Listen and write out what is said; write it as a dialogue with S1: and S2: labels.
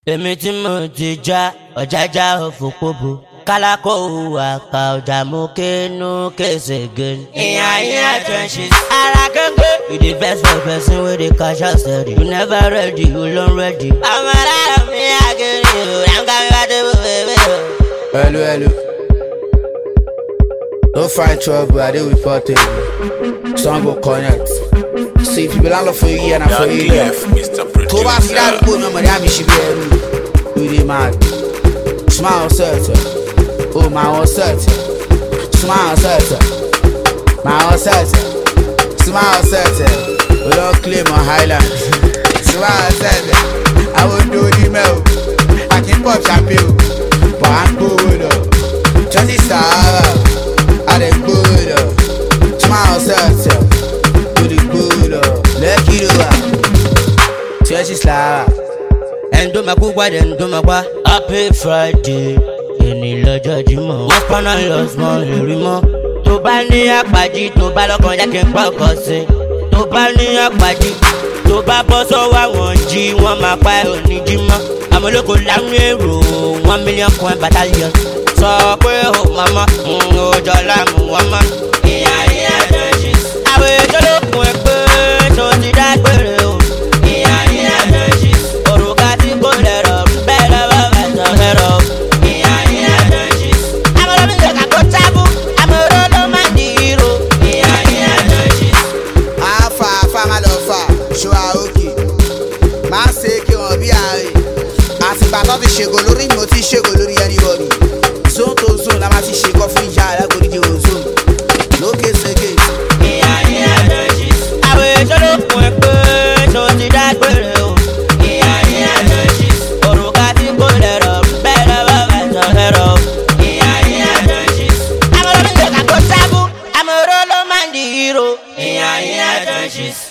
S1: Èmi tí mo ti já ọ̀jájá òfòpóbò kálákó àkà ọjà mú kínú kése gẹ̀ẹ́nì. Ìyá trenches. Ara kéńké. You dey vex for person wey dey cash out steady. You never ready, you long ready. Ọmọ alára mi àgẹ̀rẹ̀ o, ẹ̀ńkà mi bá dé bò bèbè o.
S2: Hello. Don't find trouble, I dey with portable. Song go connect. See if you belong for you and I for you. Tó bá sí ládùúgbò náà mọ̀ ní àmì ṣì bí ẹrú. We dey mad. Smile certain. Oh my own certain. Smile certain. My own certain. Smile certain. We don't claim on Highland. Smile certain. I won't do the milk. I can pop champagne. But I'm good up. Just the star. I dey good up. Smile certain. Do the good up. Let it do it. Just the star.
S1: Ẹ̀ndómakúgbà dẹ̀ndómakúgbà. Happy Friday. Èní lọ́jọ́ Jímọ̀. Wọ́n pọ́nà lọ smọ́ lórí mọ́. Tó bá ní àpàjì tó bá lọ́kàn já kí n pa ọkọ̀ sí. Tó bá ní àpàjì tó bá bọ́ sọ́wọ́ àwọn jí wọ́n máa pa ẹ̀ òní jí mọ́. Àmọ́ olóko láwọn èrò 1 million coin battalion. Sọ pé ó màmá òjò láàmú wọn mọ́. Ìyá trenches. Àwọn ètò lókun ẹ̀ pé tó ti dágbére o. Ìyá trenches. Òrùka tí kò lẹ̀rọ̀ ń bẹ́ lọ́wọ́ ẹ̀sán lẹ́rọ̀. Ìyá trenches. Àmọ́ olómi ìjọba kò tábù. Àmọ́ olólo máa ń di hero. Ìyá trenches.
S2: Afa máa lọ fà ṣó a òkè. Máa ṣe kí wọ́n bí àárẹ̀. Àtìgbà tó ti ṣègò lórí mi ò ti ṣègò lórí anybody. Zone to zone la máa ti ṣe kọ́ fún ìyá alágbòdìjẹ́ ozone. Lókè ṣègè.
S1: Ìyá trenches. Àwọn ètò lókun ẹ̀ pé tó ti dágbére o. Ìyá trenches. Òrùka tí kò lẹ̀rọ̀ ń bẹ́ lọ́wọ́ ẹ̀sán lẹ́rọ̀. Ìyá trenches. Àmọ́ olómi ìjọba kò tábù. Àmọ́ olólo máa ń di hero. Ìyá trenches.